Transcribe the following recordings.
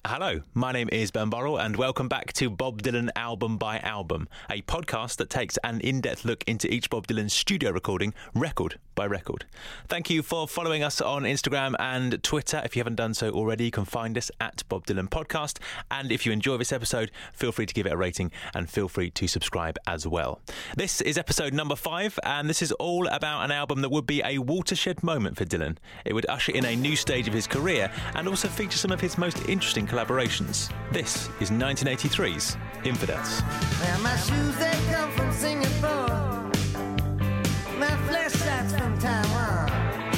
Hello, my name is Ben Burrell and welcome back to Bob Dylan Album by Album, a podcast that takes an in-depth look into each Bob Dylan studio recording, record by record. Thank you for following us on Instagram and Twitter. If you haven't done so already, you can find us at Bob Dylan Podcast. And if you enjoy this episode, feel free to give it a rating and feel free to subscribe as well. This is episode number 5, and this is all about an album that would be a watershed moment for Dylan. It would usher in a new stage of his career and also feature some of his most interesting collaborations. This is 1983's Infidels. Now my shoes, they come from Singapore. My flashlights from Taiwan.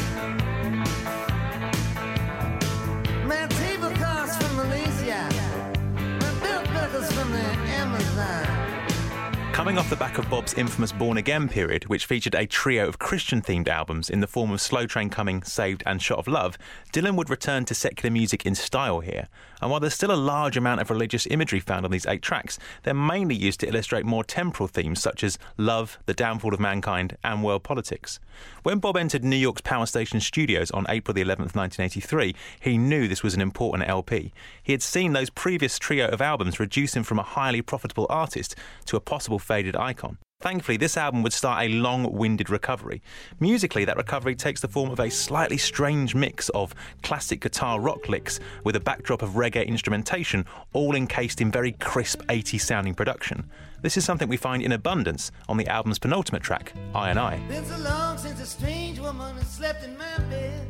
My table cloths from Malaysia. My belt buckles from the Amazon. Coming off the back of Bob's infamous Born Again period, which featured a trio of Christian-themed albums in the form of Slow Train Coming, Saved and Shot of Love, Dylan would return to secular music in style here. And while there's still a large amount of religious imagery found on these 8 tracks, they're mainly used to illustrate more temporal themes such as love, the downfall of mankind and world politics. When Bob entered New York's Power Station Studios on April the 11th, 1983, he knew this was an important LP. He had seen those previous trio of albums reduce him from a highly profitable artist to a possible faded icon. Thankfully, this album would start a long-winded recovery. Musically, that recovery takes the form of a slightly strange mix of classic guitar rock licks with a backdrop of reggae instrumentation, all encased in very crisp 80s-sounding production. This is something we find in abundance on the album's penultimate track, I and I. Been so long since a strange woman has slept in my bed.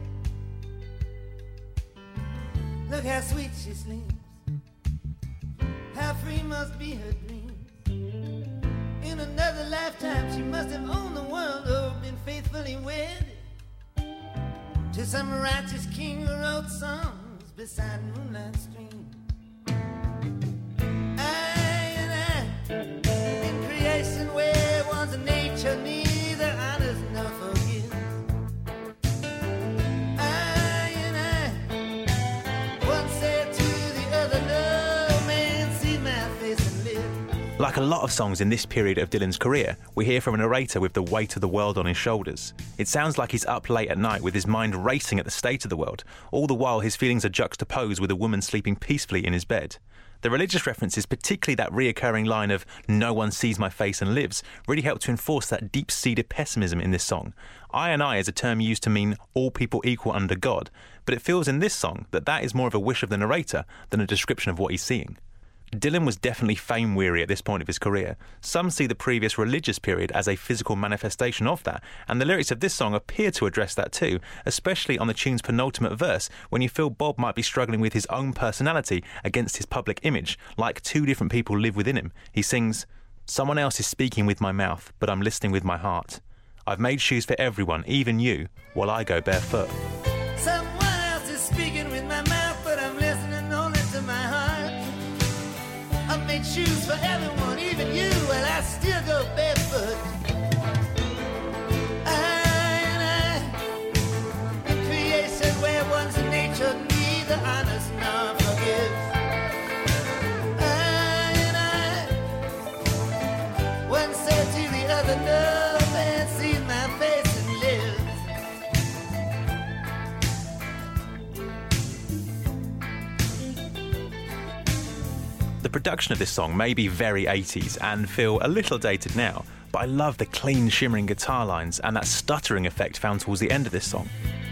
Look how sweet she sleeps. How free must be her dreams. In another lifetime, she must have owned the world or been faithfully wed to some righteous king who wrote songs beside moonlight stream. I and I, in creation where one's nature neither honors nor forgives. I and I, one said to the other, no man see my face and live. Like a lot of songs in this period of Dylan's career, we hear from a narrator with the weight of the world on his shoulders. It sounds like he's up late at night with his mind racing at the state of the world. All the while, his feelings are juxtaposed with a woman sleeping peacefully in his bed. The religious references, particularly that reoccurring line of "no one sees my face and lives," really help to enforce that deep-seated pessimism in this song. I and I is a term used to mean all people equal under God, but it feels in this song that that is more of a wish of the narrator than a description of what he's seeing. Dylan was definitely fame-weary at this point of his career. Some see the previous religious period as a physical manifestation of that, and the lyrics of this song appear to address that too, especially on the tune's penultimate verse, when you feel Bob might be struggling with his own personality against his public image, like 2 different people live within him. He sings, "Someone else is speaking with my mouth, but I'm listening with my heart. I've made shoes for everyone, even you, while I go barefoot." Someone else is speaking with my mouth, but I'm listening only to my heart. I've made shoes for everyone, even you, while I still go barefoot. I and I, in creation where one's nature neither honors nor forgives. I and I, one said to the other, no man sees my face and lives. The production of this song may be very 80s and feel a little dated now, but I love the clean, shimmering guitar lines and that stuttering effect found towards the end of this song,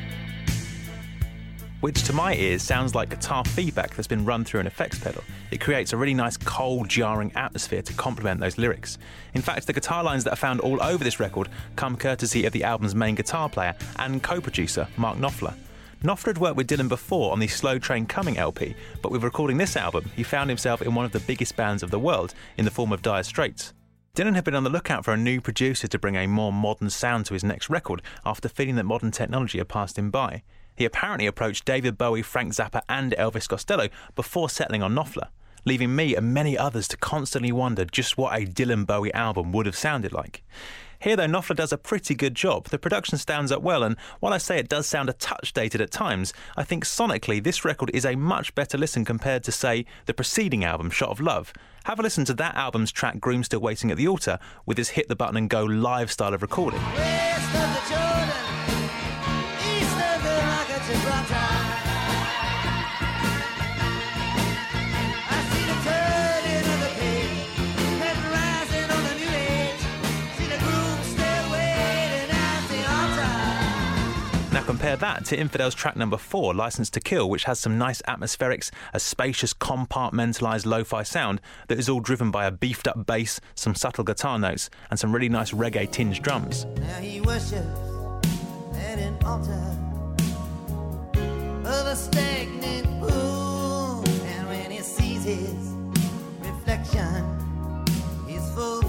which to my ears sounds like guitar feedback that's been run through an effects pedal. It creates a really nice, cold, jarring atmosphere to complement those lyrics. In fact, the guitar lines that are found all over this record come courtesy of the album's main guitar player and co-producer, Mark Knopfler. Knopfler had worked with Dylan before on the Slow Train Coming LP, but with recording this album, he found himself in one of the biggest bands of the world in the form of Dire Straits. Dylan had been on the lookout for a new producer to bring a more modern sound to his next record after feeling that modern technology had passed him by. He apparently approached David Bowie, Frank Zappa and Elvis Costello before settling on Knopfler, leaving me and many others to constantly wonder just what a Dylan Bowie album would have sounded like. Here, though, Knopfler does a pretty good job. The production stands up well, and while I say it does sound a touch dated at times, I think sonically this record is a much better listen compared to, say, the preceding album, Shot of Love. Have a listen to that album's track, Groom Still Waiting at the Altar, with his hit the button and go live style of recording. West of the Jordan, east of the Rock of Gibraltar. compare that to Infidel's track number 4, License to Kill, which has some nice atmospherics, a spacious, compartmentalised lo-fi sound that is all driven by a beefed-up bass, some subtle guitar notes, and some really nice reggae-tinged drums. Now he worships at an altar of a stagnant pool, and when he sees his reflection, he's fulfilled.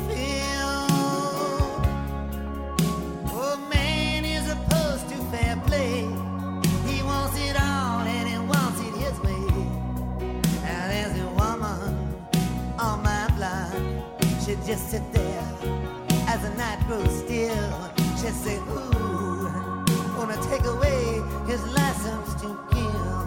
Oh, man is opposed to fair play. He wants it all and he wants it his way. Now there's a woman on my block. She just sit there as the night grows still. She say, ooh, wanna take away his license to kill.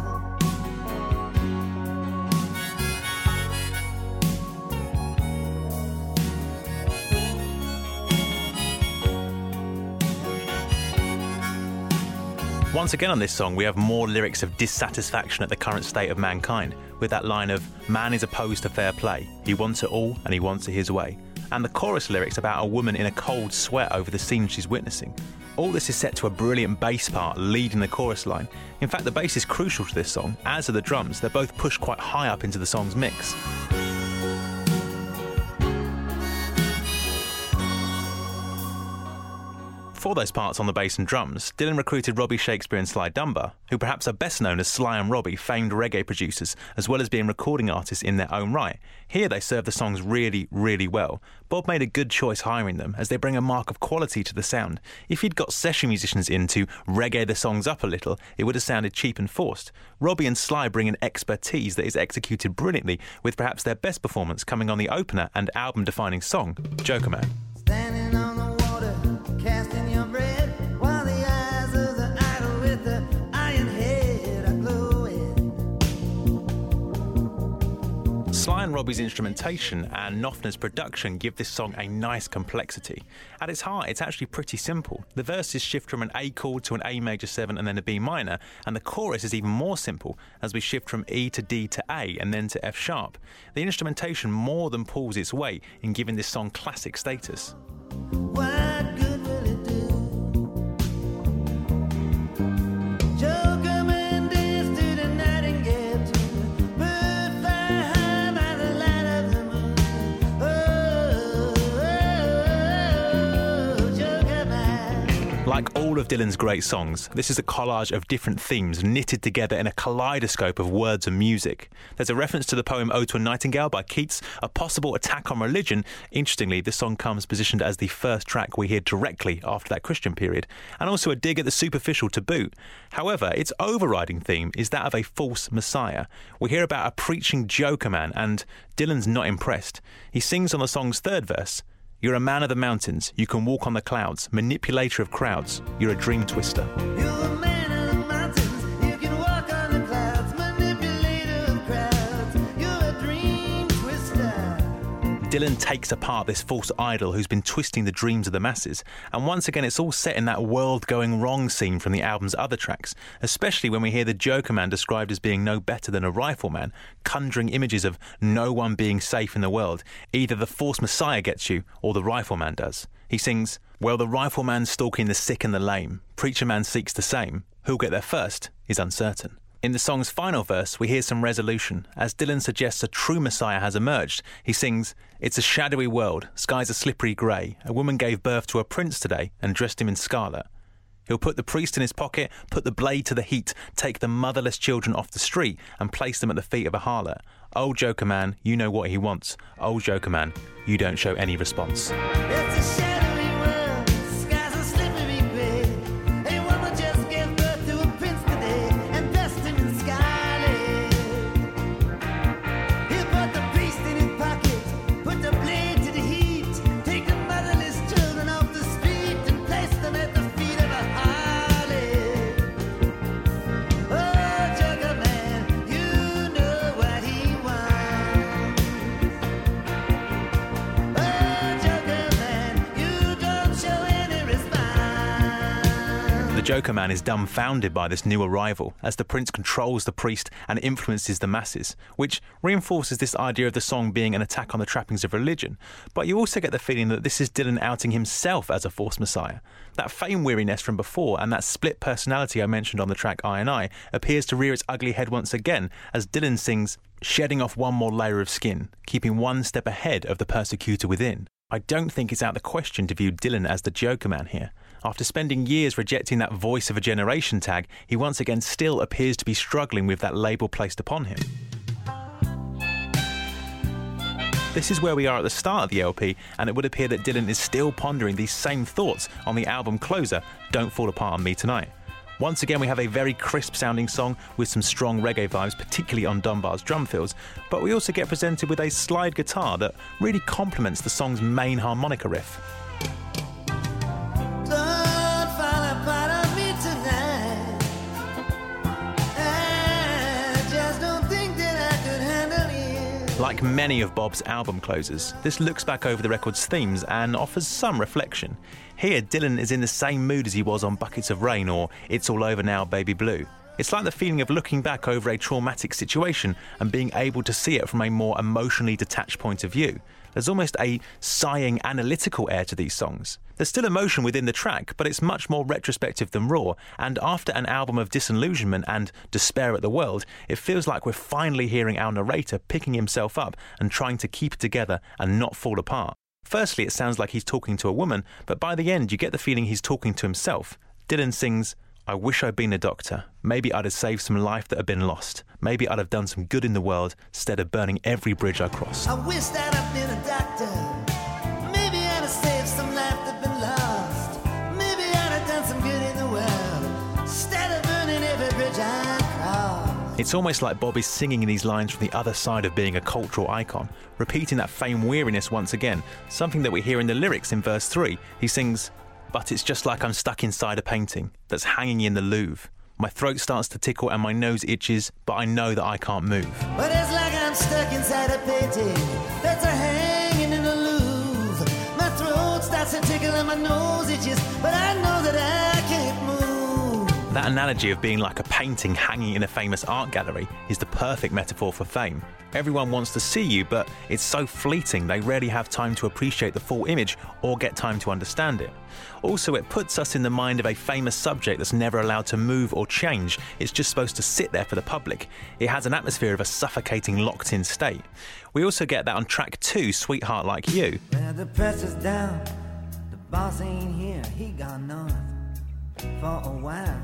Once again on this song, we have more lyrics of dissatisfaction at the current state of mankind, with that line of, man is opposed to fair play, he wants it all and he wants it his way, and the chorus lyrics about a woman in a cold sweat over the scene she's witnessing. All this is set to a brilliant bass part leading the chorus line. In fact, the bass is crucial to this song, as are the drums. They're both pushed quite high up into the song's mix. For those parts on the bass and drums, Dylan recruited Robbie Shakespeare and Sly Dunbar, who perhaps are best known as Sly and Robbie, famed reggae producers, as well as being recording artists in their own right. Here they serve the songs really, really well. Bob made a good choice hiring them, as they bring a mark of quality to the sound. If he'd got session musicians in to reggae the songs up a little, it would have sounded cheap and forced. Robbie and Sly bring an expertise that is executed brilliantly, with perhaps their best performance coming on the opener and album-defining song, Joker Man. Standing on the water, casting your bread, while the eyes of the idol with the iron head are glowing. Sly and Robbie's instrumentation and Knopfner's production give this song a nice complexity. At its heart, it's actually pretty simple. The verses shift from an A chord to an A major 7 and then a B minor, and the chorus is even more simple as we shift from E to D to A and then to F sharp. The instrumentation more than pulls its weight in giving this song classic status. What good will it do? Joker man dance to the nightingale tune. Bird fly high by the light of the moon. Oh, Joker man. Like all of Dylan's great songs, this is a collage of different themes knitted together in a kaleidoscope of words and music. There's a reference to the poem Ode to a Nightingale by Keats, a possible attack on religion. Interestingly, this song comes positioned as the first track we hear directly after that Christian period, and also a dig at the superficial to boot. However, its overriding theme is that of a false messiah. We hear about a preaching joker man, and Dylan's not impressed. He sings on the song's third verse, "You're a man of the mountains, you can walk on the clouds, manipulator of crowds, you're a dream twister." You're a man of the mountains, you can walk on the clouds, manipulator of crowds, you're a dream twister. Dylan takes apart this false idol who's been twisting the dreams of the masses, and once again it's all set in that world going wrong scene from the album's other tracks, especially when we hear the Joker Man described as being no better than a rifleman, conjuring images of no one being safe in the world. Either the false messiah gets you, or the rifleman does. He sings, "Well, the rifleman's stalking the sick and the lame, preacher man seeks the same, who'll get there first is uncertain." In the song's final verse, we hear some resolution. As Dylan suggests a true messiah has emerged, he sings, "It's a shadowy world, skies are slippery grey. A woman gave birth to a prince today and dressed him in scarlet. He'll put the priest in his pocket, put the blade to the heat, take the motherless children off the street and place them at the feet of a harlot. Old Joker Man, you know what he wants. Old Joker Man, you don't show any response." It's a shadowy world, skies are slippery grey. A woman just gave birth to a prince today and dressed him in scarlet. He put the priest in his pocket, put the blade to the heat, take the motherless children off the street and place them at the feet of a harlot. Oh, Joker Man, you know what he wants. Oh, Joker Man, you the Joker Man is dumbfounded by this new arrival as the prince controls the priest and influences the masses, which reinforces this idea of the song being an attack on the trappings of religion. But you also get the feeling that this is Dylan outing himself as a false messiah. That fame weariness from before and that split personality I mentioned on the track I appears to rear its ugly head once again as Dylan sings, shedding off one more layer of skin, keeping one step ahead of the persecutor within. I don't think it's out of the question to view Dylan as the Joker Man here. After spending years rejecting that voice of a generation tag, he once again still appears to be struggling with that label placed upon him. This is where we are at the start of the LP, and it would appear that Dylan is still pondering these same thoughts on the album closer, Don't Fall Apart on Me Tonight. Once again, we have a very crisp-sounding song with some strong reggae vibes, particularly on Dunbar's drum fills, but we also get presented with a slide guitar that really complements the song's main harmonica riff. Like many of Bob's album closers, this looks back over the record's themes and offers some reflection. Here, Dylan is in the same mood as he was on Buckets of Rain or It's All Over Now, Baby Blue. It's like the feeling of looking back over a traumatic situation and being able to see it from a more emotionally detached point of view. There's almost a sighing, analytical air to these songs. There's still emotion within the track, but it's much more retrospective than raw, and after an album of disillusionment and despair at the world, it feels like we're finally hearing our narrator picking himself up and trying to keep it together and not fall apart. Firstly, it sounds like he's talking to a woman, but by the end you get the feeling he's talking to himself. Dylan sings, I wish I'd been a doctor. Maybe I'd have saved some life that had been lost. Maybe I'd have done some good in the world instead of burning every bridge I crossed. I wish that I'd been a doctor. Maybe I'd have saved some life that had been lost. Maybe I'd have done some good in the world instead of burning every bridge I crossed. It's almost like Bob is singing these lines from the other side of being a cultural icon, repeating that fame weariness once again, something that we hear in the lyrics in verse 3. He sings, but it's just like I'm stuck inside a painting that's hanging in the Louvre. My throat starts to tickle and my nose itches, but I know that I can't move. But it's like I'm stuck inside a painting that's hanging in the Louvre. My throat starts to tickle and my nose itches, but I know that I can't move. That analogy of being like a painting hanging in a famous art gallery is the perfect metaphor for fame. Everyone wants to see you, but it's so fleeting they rarely have time to appreciate the full image or get time to understand it. Also, it puts us in the mind of a famous subject that's never allowed to move or change. It's just supposed to sit there for the public. It has an atmosphere of a suffocating, locked-in state. We also get that on track 2, Sweetheart Like You. Well, the pressure's down, the boss ain't here, he gone north for a while.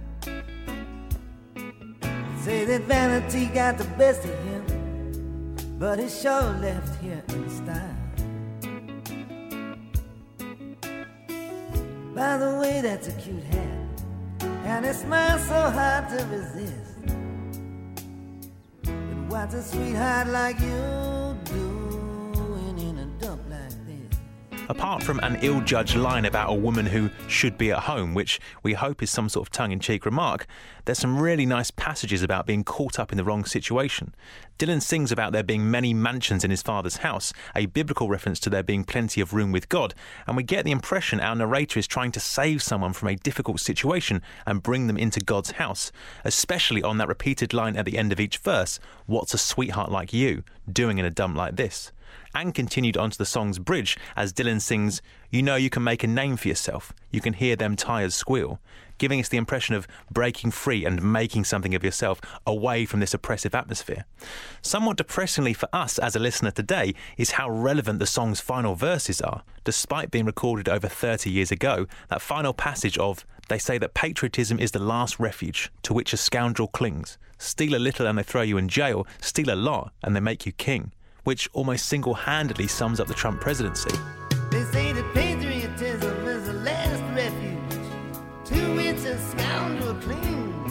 Say that vanity got the best of him, but he sure left here in style. By the way, that's a cute hat, and it smiles so hard to resist. But what's a sweetheart like you doing in a dump like this? Apart from an ill-judged line about a woman who should be at home, which we hope is some sort of tongue-in-cheek remark, there's some really nice passages about being caught up in the wrong situation. Dylan sings about there being many mansions in his father's house, a biblical reference to there being plenty of room with God, and we get the impression our narrator is trying to save someone from a difficult situation and bring them into God's house, especially on that repeated line at the end of each verse, what's a sweetheart like you doing in a dump like this? And continued onto the song's bridge as Dylan sings, you know you can make a name for yourself, you can hear them tires squeal, giving us the impression of breaking free and making something of yourself away from this oppressive atmosphere. Somewhat depressingly for us as a listener today is how relevant the song's final verses are. Despite being recorded over 30 years ago, that final passage of, they say that patriotism is the last refuge to which a scoundrel clings. Steal a little and they throw you in jail, steal a lot and they make you king, which almost single-handedly sums up the Trump presidency. They say that patriotism is the last refuge to which a scoundrel clings.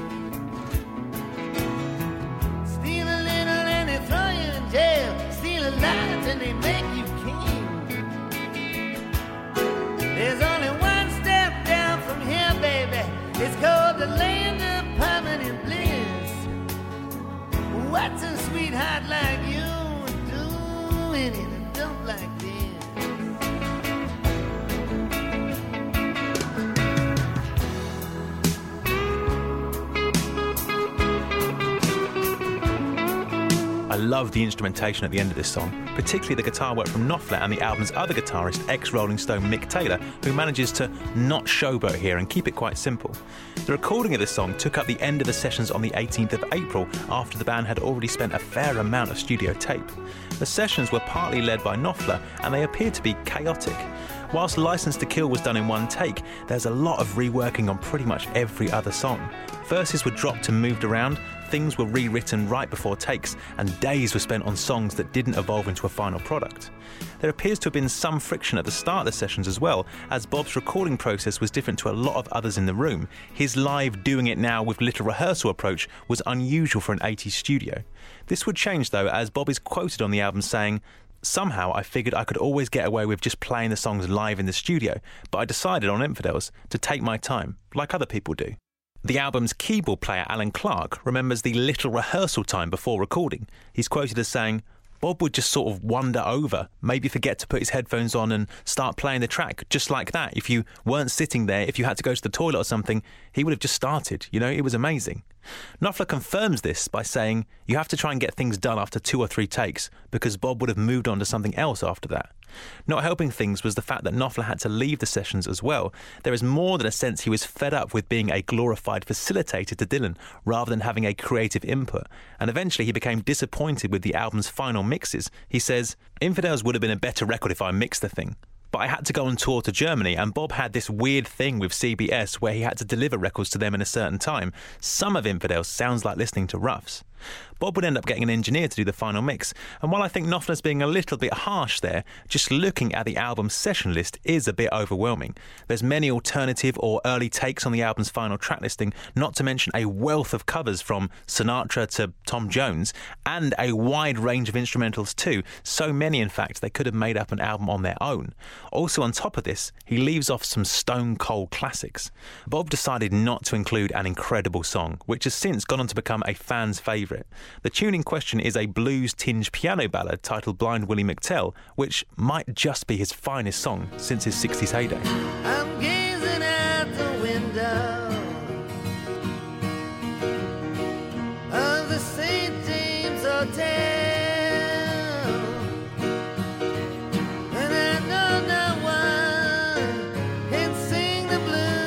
Steal a little and they throw you in jail, steal a lot and they make you king. There's only one step down from here, baby. It's called the land of permanent bliss. What's a sweetheart like you doing in a dump like this? I love the instrumentation at the end of this song, particularly the guitar work from Knopfler and the album's other guitarist, ex-Rolling Stone Mick Taylor, who manages to not showboat here and keep it quite simple. The recording of this song took up the end of the sessions on the 18th of April after the band had already spent a fair amount of studio tape. The sessions were partly led by Knopfler and they appeared to be chaotic. Whilst License to Kill was done in one take, there's a lot of reworking on pretty much every other song. Verses were dropped and moved around, things were rewritten right before takes, and days were spent on songs that didn't evolve into a final product. There appears to have been some friction at the start of the sessions as well, as Bob's recording process was different to a lot of others in the room. His live doing it now with little rehearsal approach was unusual for an 80s studio. This would change though, as Bob is quoted on the album saying, "Somehow I figured I could always get away with just playing the songs live in the studio, but I decided on Infidels to take my time, like other people do." The album's keyboard player Alan Clark remembers the little rehearsal time before recording. He's quoted as saying, "Bob would just sort of wander over, maybe forget to put his headphones on and start playing the track just like that. If you weren't sitting there, if you had to go to the toilet or something, he would have just started. You know, it was amazing." Knopfler confirms this by saying, "You have to try and get things done after 2 or 3 takes because Bob would have moved on to something else after that." Not helping things was the fact that Knopfler had to leave the sessions as well. There is more than a sense he was fed up with being a glorified facilitator to Dylan rather than having a creative input, and eventually he became disappointed with the album's final mixes. He says, "Infidels would have been a better record if I mixed the thing. But I had to go on tour to Germany, and Bob had this weird thing with CBS where he had to deliver records to them in a certain time. Some of Infidels sounds like listening to Ruffs." Bob would end up getting an engineer to do the final mix, and while I think Knopfler's being a little bit harsh there, just looking at the album's session list is a bit overwhelming. There's many alternative or early takes on the album's final track listing, not to mention a wealth of covers from Sinatra to Tom Jones, and a wide range of instrumentals too, so many in fact they could have made up an album on their own. Also on top of this, he leaves off some stone cold classics. Bob decided not to include an incredible song, which has since gone on to become a fan's favourite. The tune in question is a blues-tinged piano ballad titled Blind Willie McTell, which might just be his finest song since his 60s heyday. I'm gazing out the window of the St. James Hotel, and I know no one can sing the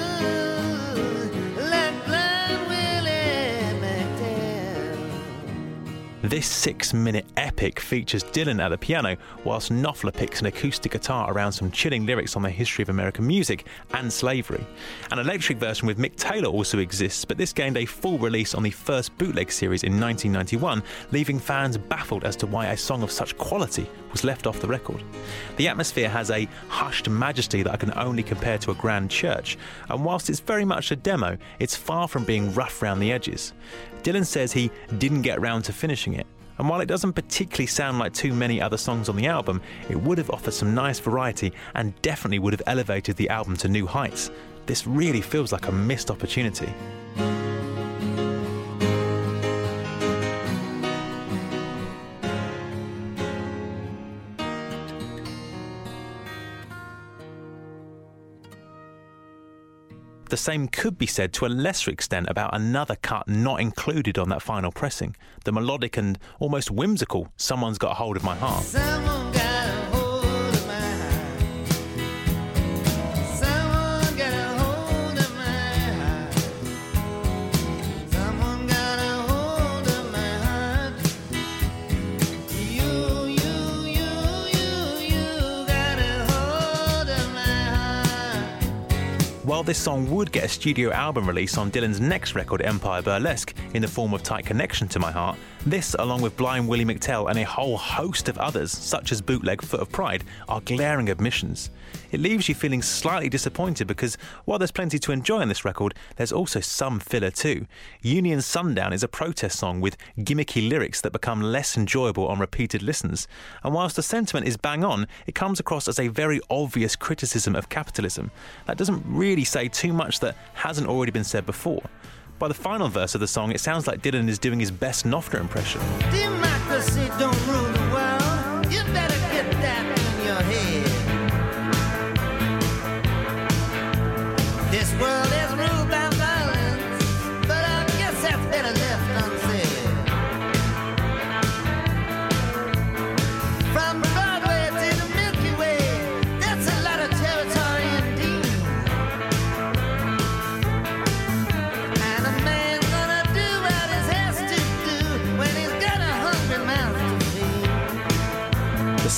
blues like Blind Willie McTell. This 6-minute epic features Dylan at the piano, whilst Knopfler picks an acoustic guitar around some chilling lyrics on the history of American music and slavery. An electric version with Mick Taylor also exists, but this gained a full release on the first bootleg series in 1991, leaving fans baffled as to why a song of such quality was left off the record. The atmosphere has a hushed majesty that I can only compare to a grand church, and whilst it's very much a demo, it's far from being rough around the edges. Dylan says he didn't get round to finishing it, and while it doesn't particularly sound like too many other songs on the album, it would have offered some nice variety and definitely would have elevated the album to new heights. This really feels like a missed opportunity. The same could be said to a lesser extent about another cut not included on that final pressing, the melodic and almost whimsical Someone's Got a Hold of My Heart. Someone got a hold of my heart. Someone got a hold of my heart. Someone got a hold of my heart. You got a hold of my heart. While this song would get a studio album release on Dylan's next record, Empire Burlesque, in the form of Tight Connection to My Heart, this, along with Blind Willie McTell and a whole host of others, such as bootleg Foot of Pride, are glaring omissions. It leaves you feeling slightly disappointed because while there's plenty to enjoy on this record, there's also some filler too. Union Sundown is a protest song with gimmicky lyrics that become less enjoyable on repeated listens. And whilst the sentiment is bang on, it comes across as a very obvious criticism of capitalism. That doesn't really say too much that hasn't already been said before. By the final verse of the song, it sounds like Dylan is doing his best Knopfler impression. Democracy don't rule the world. You better get that in your head. This world is ruled by violence, but I guess that's better left unsaid.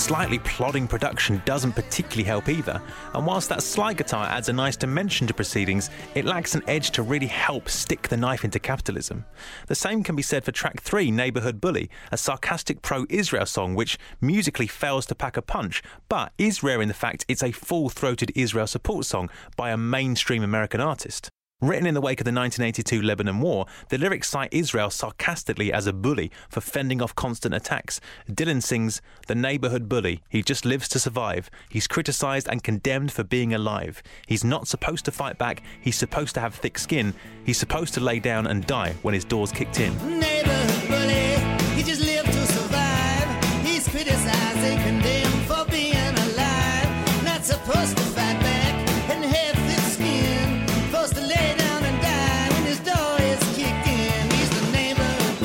slightly plodding production doesn't particularly help either, and whilst that slide guitar adds a nice dimension to proceedings, it lacks an edge to really help stick the knife into capitalism. The same can be said for track 3, Neighbourhood Bully, a sarcastic pro-Israel song which musically fails to pack a punch, but is rare in the fact it's a full-throated Israel support song by a mainstream American artist. Written in the wake of the 1982 Lebanon War, the lyrics cite Israel sarcastically as a bully for fending off constant attacks. Dylan sings, "The neighbourhood bully, he just lives to survive. He's criticised and condemned for being alive. He's not supposed to fight back, he's supposed to have thick skin. He's supposed to lay down and die when his door's kicked in." Neighborhood bully, he just lived to survive. He's criticized and condemned for being alive. Not supposed to fight back and have thick skin. Supposed to lay down and die when his door is kicked in. He's the neighborhood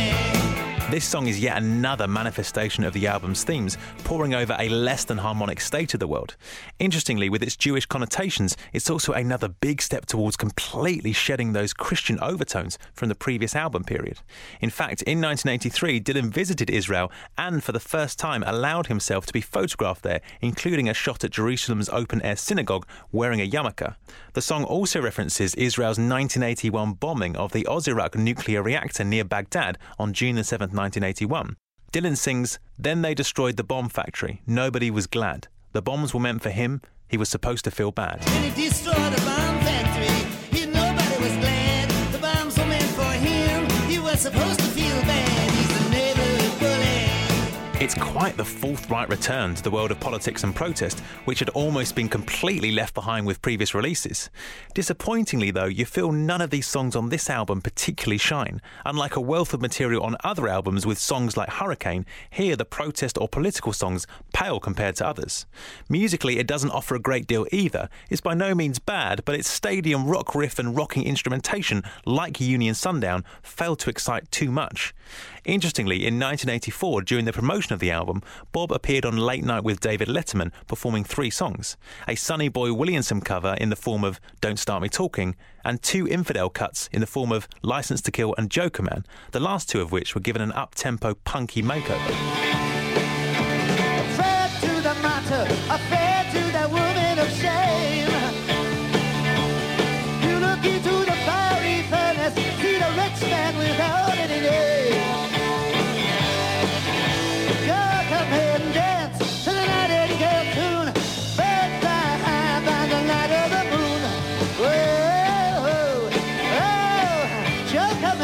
bully. This song is yet another manifestation of the album's themes, poring over a less than harmonic state of the world. Interestingly, with its Jewish connotations, it's also another big step towards completely shedding those Christian overtones from the previous album period. In fact, in 1983, Dylan visited Israel and for the first time allowed himself to be photographed there, including a shot at Jerusalem's open-air synagogue wearing a yarmulke. The song also references Israel's 1981 bombing of the Osirak nuclear reactor near Baghdad on June 7, 1981. Dylan sings, "Then they destroyed the bomb factory. Nobody was glad. The bombs were meant for him. He was supposed to feel bad." When he destroyed the bomb factory, nobody was glad. The bombs were meant for him. He was supposed to feel bad. He's the neighborhood bully. It's quite the forthright return to the world of politics and protest, which had almost been completely left behind with previous releases. Disappointingly, though, you feel none of these songs on this album particularly shine. Unlike a wealth of material on other albums with songs like Hurricane, here the protest or political songs pale compared to others. Musically, it doesn't offer a great deal either. It's by no means bad, but its stadium rock riff and rocking instrumentation, like Union Sundown, failed to excite too much. Interestingly, in 1984, during the promotion of the album, Bob appeared on Late Night with David Letterman, performing 3 songs, a Sonny Boy Williamson cover in the form of Don't Start Me Talking, and 2 Infidel cuts in the form of License to Kill and Joker Man, the last 2 of which were given an up-tempo, punky makeover. Fair to the matter, fair to the woman of shame. You look into the fiery furnace, see the rich man without any name. Come here and dance to the nightingale tune. Bird fly high by the light of the moon. Whoa, oh, Joe, come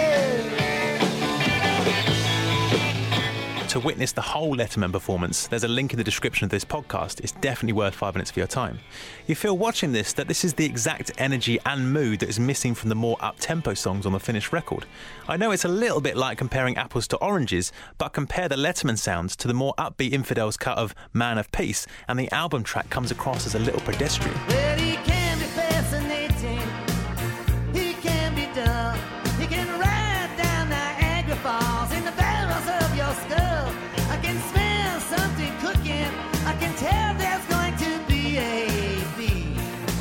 here. To witness the whole Letterman performance, there's a link in the description of this podcast. It's definitely worth 5 minutes of your time. You feel watching this that this is the exact energy and mood that is missing from the more up-tempo songs on the finished record. I know it's a little bit like comparing apples to oranges, but compare the Letterman sounds to the more upbeat Infidels cut of Man of Peace, and the album track comes across as a little pedestrian. Well, he can be fascinating, he can be dull, he can ride down Niagara Falls in the barrels of your skull. I can smell something cooking, I can tell there's going to be a feast.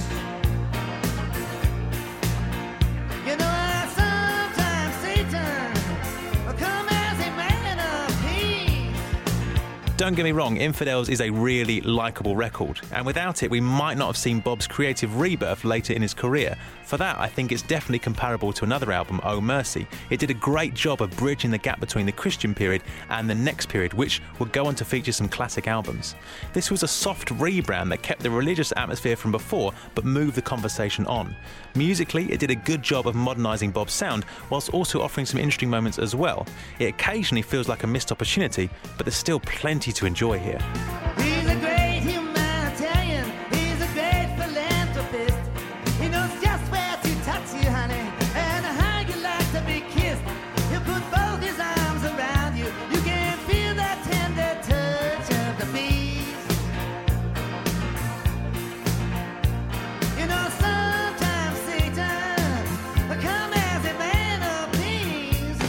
You know, sometimes Satan will come as a man of peace. Don't get me wrong, Infidels is a really likeable record, and without it we might not have seen Bob's creative rebirth later in his career. For that, I think it's definitely comparable to another album, Oh Mercy. It did a great job of bridging the gap between the Christian period and the next period, which would go on to feature some classic albums. This was a soft rebrand that kept the religious atmosphere from before, but moved the conversation on. Musically, it did a good job of modernising Bob's sound, whilst also offering some interesting moments as well. It occasionally feels like a missed opportunity, but there's still plenty to enjoy here. He's a great humanitarian, he's a great philanthropist. He knows just where to touch you, honey, and how you like to be kissed. He'll put both his arms around you, you can feel that tender touch of the beast. You know, sometimes Satan will come as a man of peace.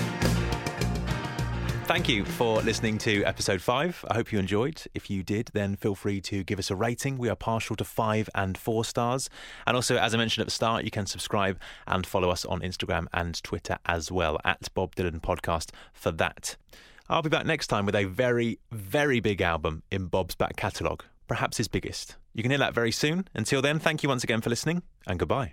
Thank you for listening to episode 5. I hope you enjoyed. If you did, then feel free to give us a rating. We are partial to 5 and 4 stars. And also, as I mentioned at the start, you can subscribe and follow us on Instagram and Twitter as well, at Bob Dylan Podcast for that. I'll be back next time with a very, very big album in Bob's back catalogue, perhaps his biggest. You can hear that very soon. Until then, thank you once again for listening, and goodbye.